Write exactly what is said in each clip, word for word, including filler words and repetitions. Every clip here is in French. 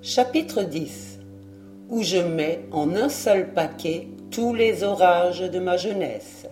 Chapitre dix. Où je mets en un seul paquet tous les orages de ma jeunesse.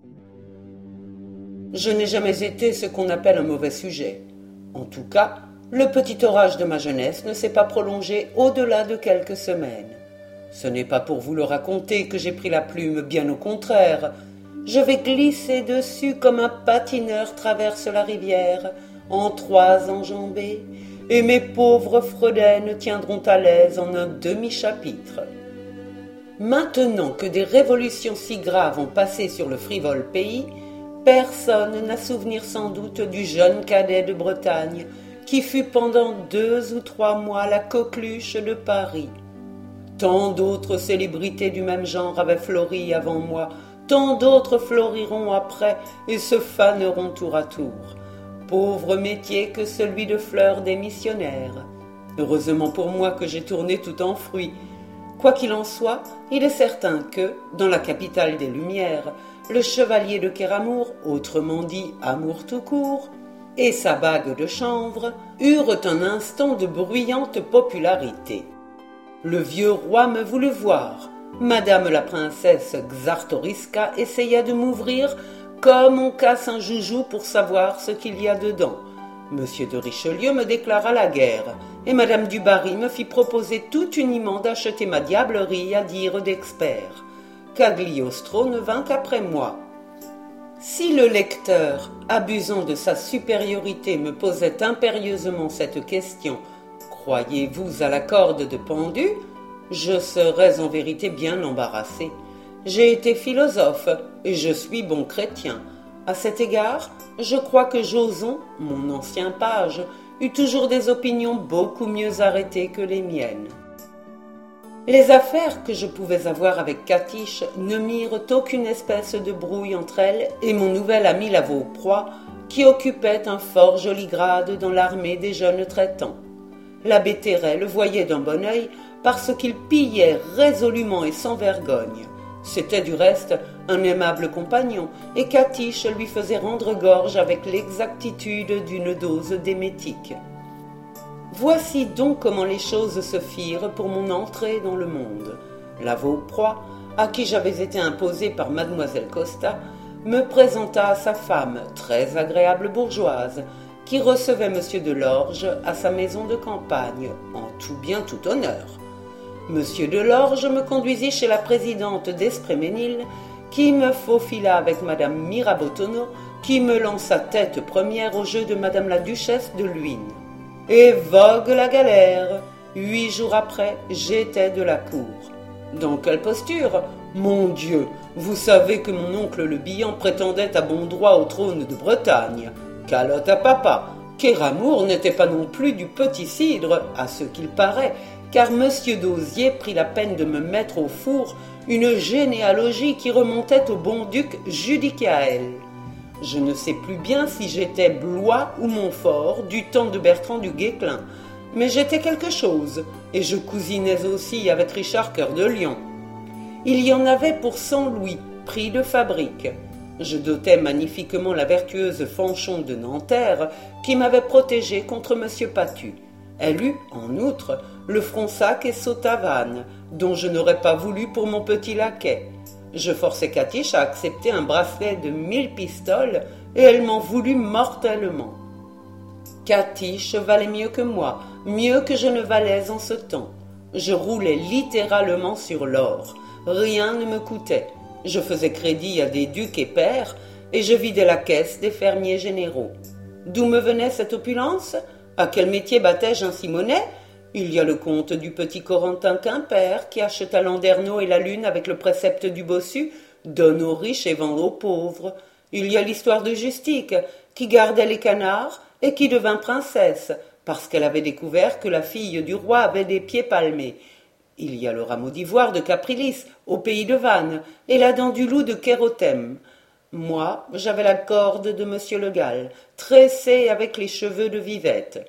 Je n'ai jamais été ce qu'on appelle un mauvais sujet. En tout cas, le petit orage de ma jeunesse ne s'est pas prolongé au-delà de quelques semaines. Ce n'est pas pour vous le raconter que j'ai pris la plume, bien au contraire. Je vais glisser dessus comme un patineur traverse la rivière, en trois enjambées, et mes pauvres fredaines tiendront à l'aise en un demi-chapitre. Maintenant que des révolutions si graves ont passé sur le frivole pays, personne n'a souvenir sans doute du jeune cadet de Bretagne, qui fut pendant deux ou trois mois la coqueluche de Paris. Tant d'autres célébrités du même genre avaient fleuri avant moi, tant d'autres floriront après et se faneront tour à tour. Pauvre métier que celui de fleur des missionnaires. Heureusement pour moi que j'ai tourné tout en fruits. Quoi qu'il en soit, il est certain que, dans la capitale des Lumières, le chevalier de Kéramour, autrement dit Amour tout court, et sa bague de chanvre eurent un instant de bruyante popularité. Le vieux roi me voulut voir. Madame la princesse Czartoryska essaya de m'ouvrir comme on casse un joujou pour savoir ce qu'il y a dedans. Monsieur de Richelieu me déclara la guerre, et Madame du Barry me fit proposer tout uniment d'acheter ma diablerie à dire d'expert. Cagliostro ne vint qu'après moi. Si le lecteur, abusant de sa supériorité, me posait impérieusement cette question « Croyez-vous à la corde de pendu ?» je serais en vérité bien embarrassé. J'ai été philosophe et je suis bon chrétien. À cet égard, je crois que Joson, mon ancien page, eut toujours des opinions beaucoup mieux arrêtées que les miennes. Les affaires que je pouvais avoir avec Catiche ne mirent aucune espèce de brouille entre elle et mon nouvel ami la Vauproie, qui occupait un fort joli grade dans l'armée des jeunes traitants. L'abbé Terray le voyait d'un bon œil parce qu'il pillait résolument et sans vergogne. C'était du reste un aimable compagnon, et Catiche lui faisait rendre gorge avec l'exactitude d'une dose d'émétique. Voici donc comment les choses se firent pour mon entrée dans le monde. La Vauproie, à qui j'avais été imposé par mademoiselle Costa, me présenta à sa femme, très agréable bourgeoise, qui recevait monsieur de Lorge à sa maison de campagne, en tout bien tout honneur. Monsieur de Lorge me conduisit chez la présidente d'Espréménil, qui me faufila avec madame Mirabeau-Tonneau, qui me lança tête première au jeu de madame la duchesse de Luynes. Et vogue la galère. Huit jours après, j'étais de la cour. Dans quelle posture? Mon Dieu, vous savez que mon oncle le Bihan prétendait à bon droit au trône de Bretagne. Calotte à papa. Kéramour n'était pas non plus du petit cidre, à ce qu'il paraît, car monsieur d'Hozier prit la peine de me mettre au four une généalogie qui remontait au bon duc Judicaël. Je ne sais plus bien si j'étais Blois ou Montfort du temps de Bertrand du Guesclin, mais j'étais quelque chose, et je cousinais aussi avec Richard Cœur de Lion. Il y en avait pour cent louis, prix de fabrique. Je dotais magnifiquement la vertueuse Fanchon de Nanterre, qui m'avait protégé contre monsieur Patu. Elle eut, en outre, le Fronsac et Sautavane, dont je n'aurais pas voulu pour mon petit laquais. Je forçai Catiche à accepter un bracelet de mille pistoles, et elle m'en voulut mortellement. Catiche valait mieux que moi, mieux que je ne valais en ce temps. Je roulais littéralement sur l'or. Rien ne me coûtait. Je faisais crédit à des ducs et pairs, et je vidais la caisse des fermiers généraux. D'où me venait cette opulence? À quel métier battais-je un Simonet? Il y a le conte du petit Corentin Quimper qui acheta Landerneau et la lune avec le précepte du bossu, donne aux riches et vend aux pauvres. Il y a l'histoire de Justique qui gardait les canards et qui devint princesse parce qu'elle avait découvert que la fille du roi avait des pieds palmés. Il y a le rameau d'ivoire de Caprilis au pays de Vannes et la dent du loup de Kérotème. Moi, j'avais la corde de monsieur Le Gall, tressée avec les cheveux de Vivette.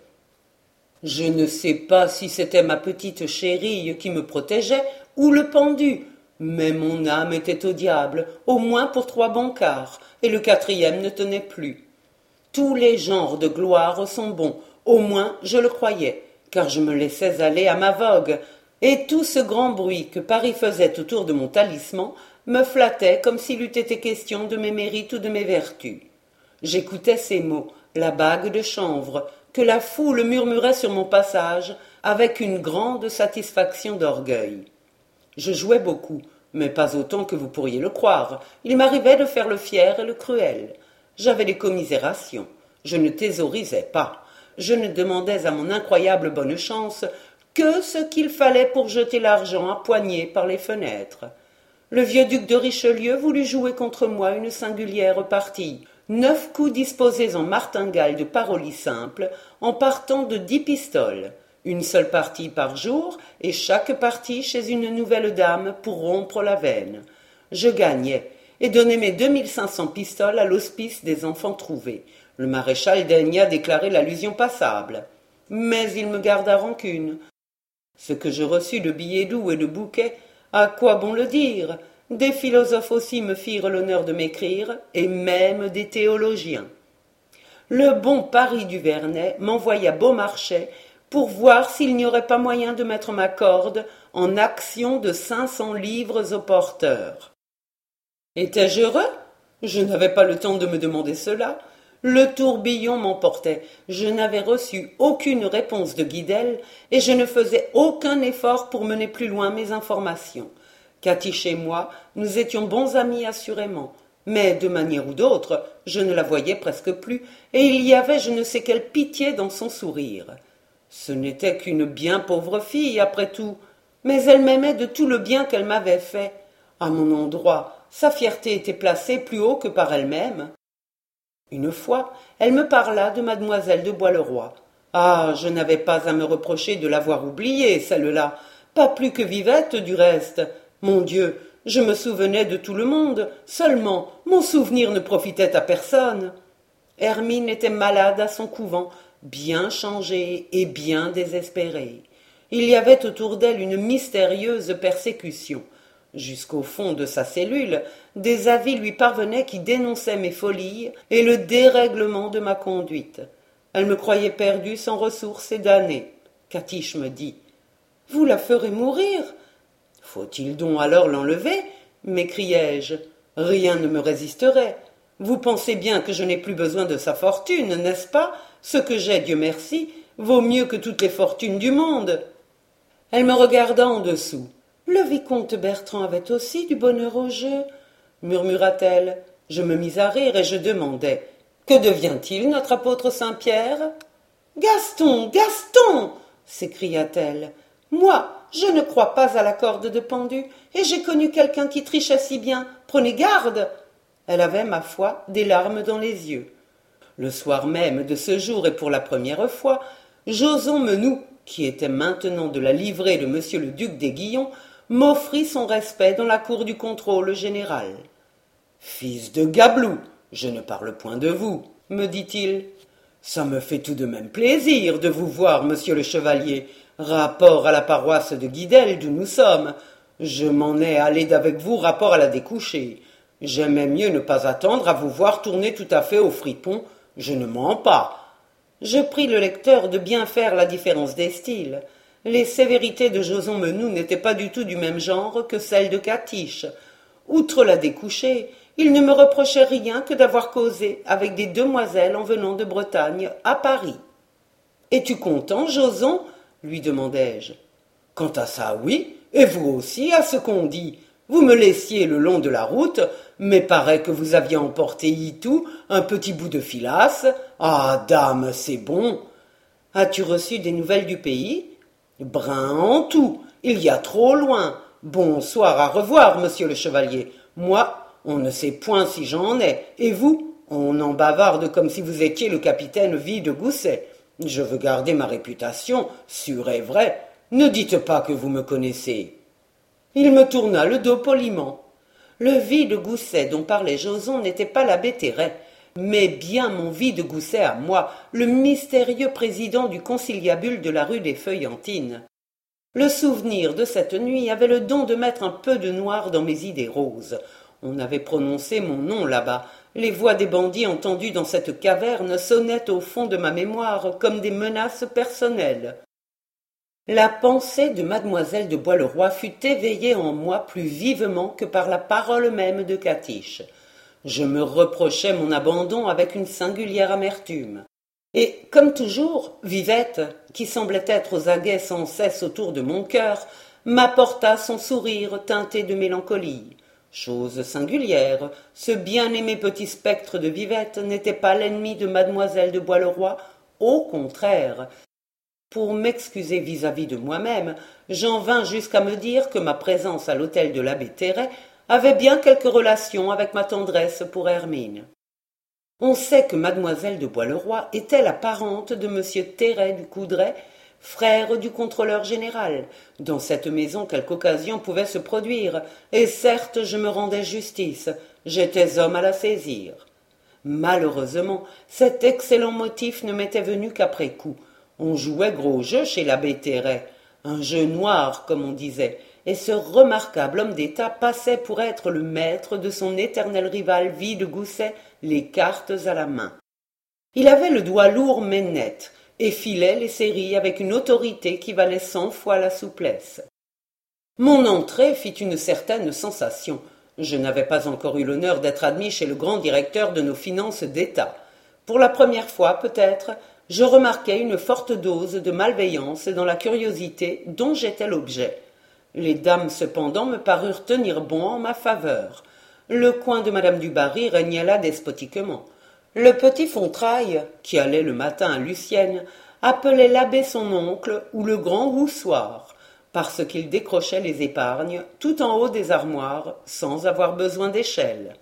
Je ne sais pas si c'était ma petite chérie qui me protégeait ou le pendu, mais mon âme était au diable, au moins pour trois bons quarts, et le quatrième ne tenait plus. Tous les genres de gloire sont bons, au moins je le croyais, car je me laissais aller à ma vogue, et tout ce grand bruit que Paris faisait autour de mon talisman me flattait comme s'il eût été question de mes mérites ou de mes vertus. J'écoutais ces mots, la bague de chanvre, que la foule murmurait sur mon passage avec une grande satisfaction d'orgueil. Je jouais beaucoup, mais pas autant que vous pourriez le croire. Il m'arrivait de faire le fier et le cruel. J'avais des commisérations. Je ne thésaurisais pas. Je ne demandais à mon incroyable bonne chance que ce qu'il fallait pour jeter l'argent à poignées par les fenêtres. Le vieux duc de Richelieu voulut jouer contre moi une singulière partie. Neuf coups disposés en martingale de parolis simple, en partant de dix pistoles. Une seule partie par jour, et chaque partie chez une nouvelle dame pour rompre la veine. Je gagnais, et donnais mes deux mille cinq cents pistoles à l'hospice des enfants trouvés. Le maréchal daigna déclarer l'allusion passable. Mais il me garda rancune. Ce que je reçus de billets doux et de bouquets, à quoi bon le dire? Des philosophes aussi me firent l'honneur de m'écrire, et même des théologiens. Le bon Paris Duvernay m'envoya Beaumarchais pour voir s'il n'y aurait pas moyen de mettre ma corde en action de cinq cents livres au porteur. Étais-je heureux? Je n'avais pas le temps de me demander cela. Le tourbillon m'emportait. Je n'avais reçu aucune réponse de Guidel, et je ne faisais aucun effort pour mener plus loin mes informations. Cathy et moi, nous étions bons amis assurément, mais de manière ou d'autre, je ne la voyais presque plus, et il y avait je ne sais quelle pitié dans son sourire. Ce n'était qu'une bien pauvre fille, après tout, mais elle m'aimait de tout le bien qu'elle m'avait fait. À mon endroit, sa fierté était placée plus haut que par elle-même. Une fois, elle me parla de mademoiselle de Bois-le-Roi. Ah, je n'avais pas à me reprocher de l'avoir oubliée, celle-là, pas plus que Vivette, du reste. Mon Dieu, je me souvenais de tout le monde, seulement mon souvenir ne profitait à personne. Hermine était malade à son couvent, bien changée et bien désespérée. Il y avait autour d'elle une mystérieuse persécution. Jusqu'au fond de sa cellule, des avis lui parvenaient qui dénonçaient mes folies et le dérèglement de ma conduite. Elle me croyait perdue sans ressources et damnée. Catiche me dit « Vous la ferez mourir !»« Faut-il donc alors l'enlever ?» m'écriai-je. « Rien ne me résisterait. Vous pensez bien que je n'ai plus besoin de sa fortune, n'est-ce pas? Ce que j'ai, Dieu merci, vaut mieux que toutes les fortunes du monde. » Elle me regarda en dessous. « Le vicomte Bertrand avait aussi du bonheur au jeu, » murmura-t-elle. Je me mis à rire et je demandai « Que devient-il, notre apôtre Saint-Pierre ?»« Gaston, Gaston !» s'écria-t-elle. « Moi, je ne crois pas à la corde de pendu, et j'ai connu quelqu'un qui trichait si bien. Prenez garde !» Elle avait, ma foi, des larmes dans les yeux. Le soir même de ce jour, et pour la première fois, Joson Menou, qui était maintenant de la livrée de monsieur le duc d'Aiguillon, m'offrit son respect dans la cour du contrôle général. « Fils de Gablou, je ne parle point de vous, » me dit-il. « Ça me fait tout de même plaisir de vous voir, monsieur le chevalier, rapport à la paroisse de Guidel d'où nous sommes. Je m'en ai allé d'avec vous rapport à la découchée. J'aimais mieux ne pas attendre à vous voir tourner tout à fait au fripon, je ne mens pas. » Je prie le lecteur de bien faire la différence des styles. Les sévérités de Joson Menou n'étaient pas du tout du même genre que celles de Catiche. Outre la découchée, il ne me reprochait rien que d'avoir causé avec des demoiselles en venant de Bretagne à Paris. « Es-tu content, Joson ?» lui demandai-je. « Quant à ça, oui, et vous aussi, à ce qu'on dit. Vous me laissiez le long de la route, mais paraît que vous aviez emporté itou un petit bout de filasse. Ah, dame, c'est bon. As-tu reçu des nouvelles du pays ? Brin en tout, il y a trop loin. Bonsoir, à revoir, monsieur le chevalier. Moi, on ne sait point si j'en ai, et vous, on en bavarde comme si vous étiez le capitaine Vie de Gousset. Je veux garder ma réputation, sûr et vrai. Ne dites pas que vous me connaissez. » Il me tourna le dos poliment. Le Vie de Gousset dont parlait Joson n'était pas l'abbé Terray, mais bien mon Vie de Gousset à moi, le mystérieux président du conciliabule de la rue des Feuillantines. Le souvenir de cette nuit avait le don de mettre un peu de noir dans mes idées roses. On avait prononcé mon nom là-bas. Les voix des bandits entendues dans cette caverne sonnaient au fond de ma mémoire comme des menaces personnelles. La pensée de mademoiselle de Bois-le-Roi fut éveillée en moi plus vivement que par la parole même de Catiche. Je me reprochais mon abandon avec une singulière amertume. Et, comme toujours, Vivette, qui semblait être aux aguets sans cesse autour de mon cœur, m'apporta son sourire teinté de mélancolie. Chose singulière, ce bien-aimé petit spectre de Vivette n'était pas l'ennemi de mademoiselle de Bois-le-Roi, au contraire. Pour m'excuser vis-à-vis de moi-même, j'en vins jusqu'à me dire que ma présence à l'hôtel de l'abbé Terray avait bien quelque relation avec ma tendresse pour Hermine. On sait que mademoiselle de Bois-le-Roi était la parente de monsieur Terray du Coudray, frère du contrôleur général. Dans cette maison quelque occasion pouvait se produire, et certes je me rendais justice, j'étais homme à la saisir. Malheureusement, cet excellent motif ne m'était venu qu'après coup. On jouait gros jeu chez l'abbé Terray, un jeu noir comme on disait, et ce remarquable homme d'État passait pour être le maître de son éternel rival Vide-Gousset, les cartes à la main. Il avait le doigt lourd mais net, et filait les séries avec une autorité qui valait cent fois la souplesse. Mon entrée fit une certaine sensation. Je n'avais pas encore eu l'honneur d'être admis chez le grand directeur de nos finances d'État. Pour la première fois, peut-être, je remarquai une forte dose de malveillance dans la curiosité dont j'étais l'objet. Les dames, cependant, me parurent tenir bon en ma faveur. Le coin de madame du Barry régnait là despotiquement. Le petit Fontraille, qui allait le matin à Lucienne, appelait l'abbé son oncle ou le grand Roussoir, parce qu'il décrochait les épargnes tout en haut des armoires, sans avoir besoin d'échelle.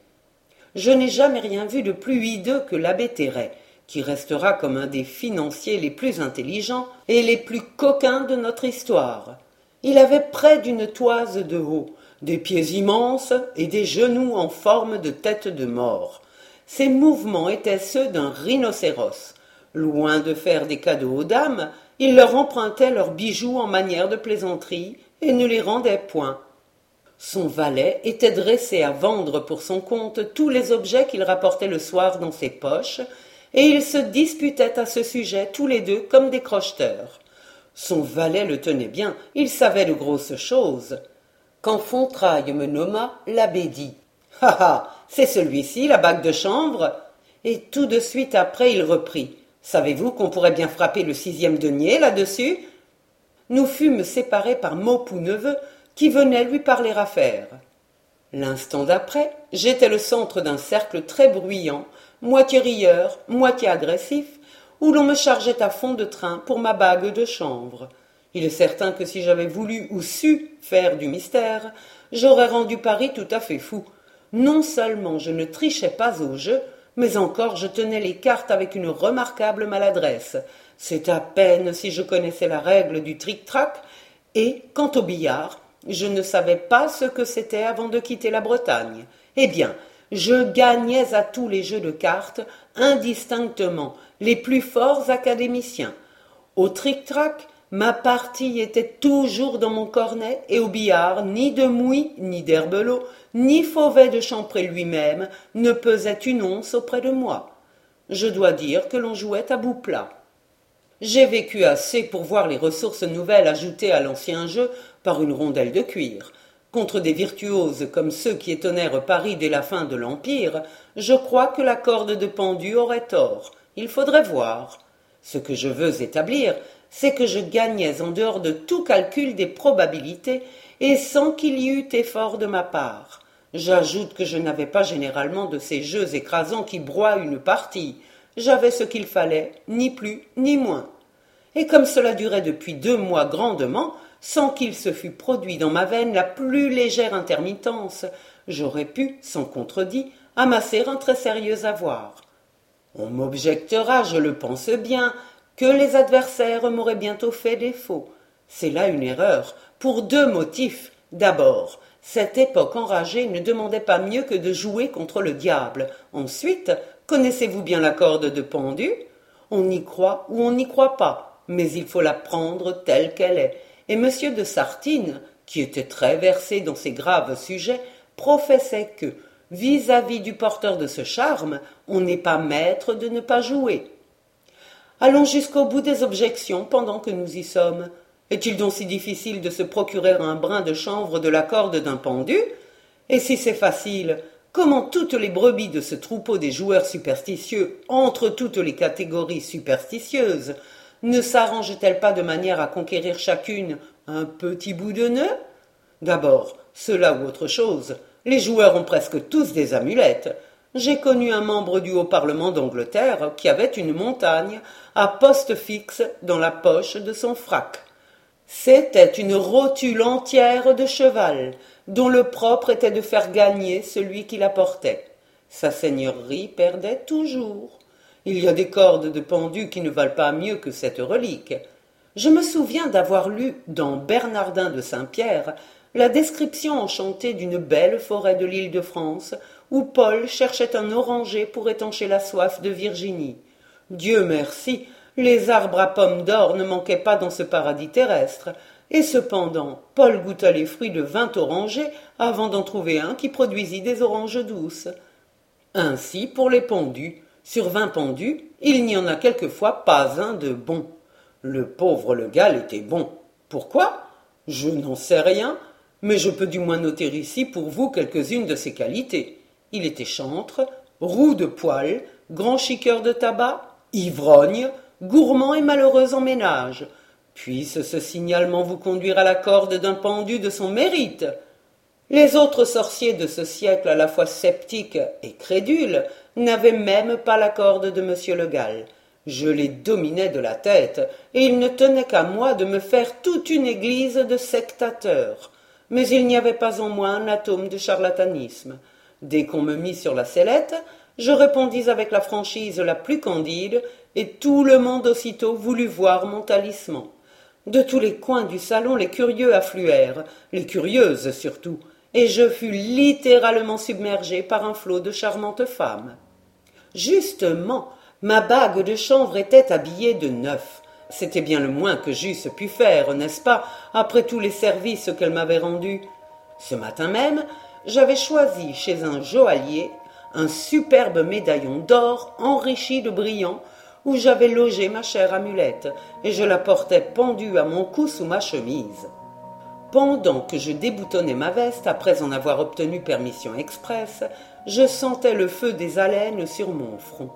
Je n'ai jamais rien vu de plus hideux que l'abbé Terray, qui restera comme un des financiers les plus intelligents et les plus coquins de notre histoire. Il avait près d'une toise de haut, des pieds immenses et des genoux en forme de tête de mort. Ses mouvements étaient ceux d'un rhinocéros. Loin de faire des cadeaux aux dames, il leur empruntait leurs bijoux en manière de plaisanterie et ne les rendait point. Son valet était dressé à vendre pour son compte tous les objets qu'il rapportait le soir dans ses poches, et ils se disputaient à ce sujet tous les deux comme des crocheteurs. Son valet le tenait bien, il savait de grosses choses. Quand Fontraille me nomma, l'abbé dit « Ah ah, c'est celui-ci, la bague de chanvre ?» Et tout de suite après, il reprit « Savez-vous qu'on pourrait bien frapper le sixième denier là-dessus ?» Nous fûmes séparés par Maupoux-Neveu, qui venait lui parler affaires. L'instant d'après, j'étais le centre d'un cercle très bruyant, moitié rieur, moitié agressif, où l'on me chargeait à fond de train pour ma bague de chanvre. Il est certain que si j'avais voulu ou su faire du mystère, j'aurais rendu Paris tout à fait fou. Non seulement je ne trichais pas au jeu, mais encore je tenais les cartes avec une remarquable maladresse. C'est à peine si je connaissais la règle du tric-trac, et, quant au billard, je ne savais pas ce que c'était avant de quitter la Bretagne. Eh bien, je gagnais à tous les jeux de cartes, indistinctement, les plus forts académiciens. Au tric-trac, ma partie était toujours dans mon cornet, et au billard, ni de Mouy, ni d'Herbelot, ni Fauvet de Champré lui-même ne pesait une once auprès de moi. Je dois dire que l'on jouait à bout plat. J'ai vécu assez pour voir les ressources nouvelles ajoutées à l'ancien jeu par une rondelle de cuir. Contre des virtuoses comme ceux qui étonnèrent Paris dès la fin de l'Empire, je crois que la corde de pendu aurait tort. Il faudrait voir. Ce que je veux établir, c'est que je gagnais en dehors de tout calcul des probabilités et sans qu'il y eût effort de ma part. J'ajoute que je n'avais pas généralement de ces jeux écrasants qui broient une partie. J'avais ce qu'il fallait, ni plus ni moins. Et comme cela durait depuis deux mois grandement, sans qu'il se fût produit dans ma veine la plus légère intermittence, j'aurais pu, sans contredit, amasser un très sérieux avoir. On m'objectera, je le pense bien, que les adversaires m'auraient bientôt fait défaut. C'est là une erreur, pour deux motifs. D'abord, cette époque enragée ne demandait pas mieux que de jouer contre le diable. Ensuite, connaissez-vous bien la corde de pendu ? On y croit ou on n'y croit pas, mais il faut la prendre telle qu'elle est. Et M. de Sartine, qui était très versé dans ces graves sujets, professait que, vis-à-vis du porteur de ce charme, on n'est pas maître de ne pas jouer. Allons jusqu'au bout des objections pendant que nous y sommes. Est-il donc si difficile de se procurer un brin de chanvre de la corde d'un pendu? Et si c'est facile, comment toutes les brebis de ce troupeau des joueurs superstitieux, entre toutes les catégories superstitieuses, ne s'arrangent-elles pas de manière à conquérir chacune un petit bout de nœud? D'abord, cela ou autre chose, les joueurs ont presque tous des amulettes. J'ai connu un membre du Haut-Parlement d'Angleterre qui avait une montagne à poste fixe dans la poche de son frac. C'était une rotule entière de cheval, dont le propre était de faire gagner celui qui la portait. Sa seigneurie perdait toujours. Il y a des cordes de pendu qui ne valent pas mieux que cette relique. Je me souviens d'avoir lu dans Bernardin de Saint-Pierre la description enchantée d'une belle forêt de l'île de France, où Paul cherchait un oranger pour étancher la soif de Virginie. Dieu merci, les arbres à pommes d'or ne manquaient pas dans ce paradis terrestre, et cependant Paul goûta les fruits de vingt orangers avant d'en trouver un qui produisit des oranges douces. Ainsi pour les pendus, sur vingt pendus, il n'y en a quelquefois pas un de bon. Le pauvre Le Gall était bon. Pourquoi? Je n'en sais rien, mais je peux du moins noter ici pour vous quelques-unes de ses qualités. Il était chantre, roux de poil, grand chiqueur de tabac, ivrogne, gourmand et malheureux en ménage. Puisse ce signalement vous conduire à la corde d'un pendu de son mérite. Les autres sorciers de ce siècle à la fois sceptiques et crédules n'avaient même pas la corde de monsieur Le Gall. Je les dominais de la tête, et il ne tenait qu'à moi de me faire toute une église de sectateurs. Mais il n'y avait pas en moi un atome de charlatanisme. Dès qu'on me mit sur la sellette, je répondis avec la franchise la plus candide, et tout le monde aussitôt voulut voir mon talisman. De tous les coins du salon, les curieux affluèrent, les curieuses surtout, et je fus littéralement submergé par un flot de charmantes femmes. Justement, ma bague de chanvre était habillée de neuf. C'était bien le moins que j'eusse pu faire, n'est-ce pas, après tous les services qu'elle m'avait rendus. Ce matin même, j'avais choisi chez un joaillier un superbe médaillon d'or enrichi de brillants, où j'avais logé ma chère amulette, et je la portais pendue à mon cou sous ma chemise. Pendant que je déboutonnais ma veste, après en avoir obtenu permission express, je sentais le feu des haleines sur mon front.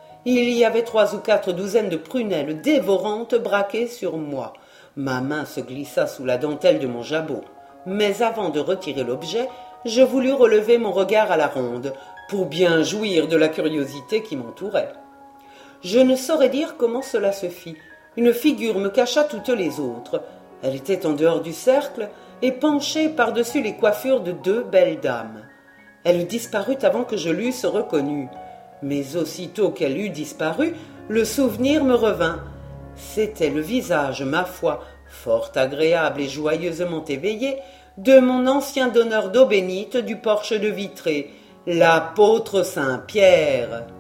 Il y avait trois ou quatre douzaines de prunelles dévorantes braquées sur moi. Ma main se glissa sous la dentelle de mon jabot, mais avant de retirer l'objet, je voulus relever mon regard à la ronde, pour bien jouir de la curiosité qui m'entourait. Je ne saurais dire comment cela se fit. Une figure me cacha toutes les autres. Elle était en dehors du cercle et penchée par-dessus les coiffures de deux belles dames. Elle disparut avant que je l'eusse reconnue. Mais aussitôt qu'elle eut disparu, le souvenir me revint. C'était le visage, ma foi, fort agréable et joyeusement éveillé, de mon ancien donneur d'eau bénite du porche de Vitré, l'apôtre Saint-Pierre.